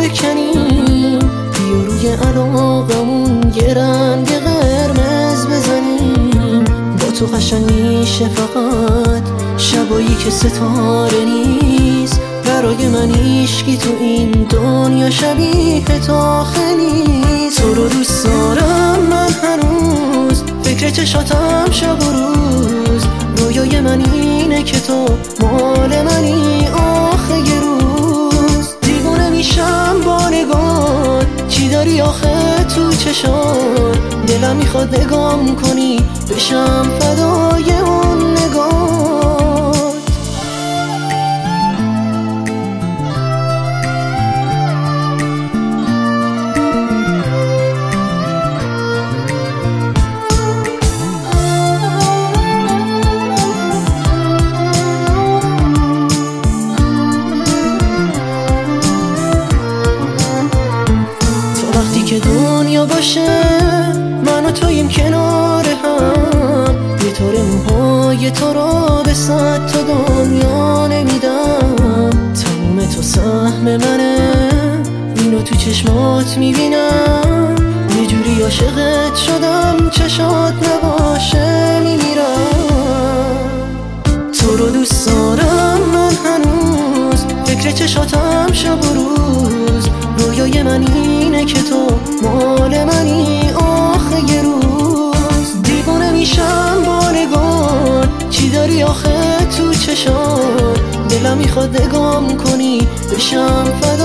بکنیم، بیا روی علاقمون یه رنگ قرمز بزنیم. با تو قشنگ میشه فقط شبایی که ستاره نیست. برای من هیچکی تو این دنیا شبیه تو آخه نیست. تو رو دوست دارم من هنوز، فکر چشاتم شب و روز. رویای من اینه که تو مال منی آخه یه روز. دیوونه میشم با نگات، چی داری آخه تو چشات؟ دلم میخواد نگام کنی بشم فدای اون نگات. که دنیا باشه من و تویم کنار هم، یه طور موهای تو را به 100 تا دنیا نمیدم. تموم تو سهم منه، اینو تو چشمات میبینم. یه جوری عاشقت شدم چشات نباشه میمیرم. تو رو دوست دارم من هنوز، فکر چشاتم شب و روز. رویای من اینه که تو مال منی آخه یه روز. دیوانه میشم با نگات، چی داری آخه تو چشات؟ دلم میخواد نگام کنی بشم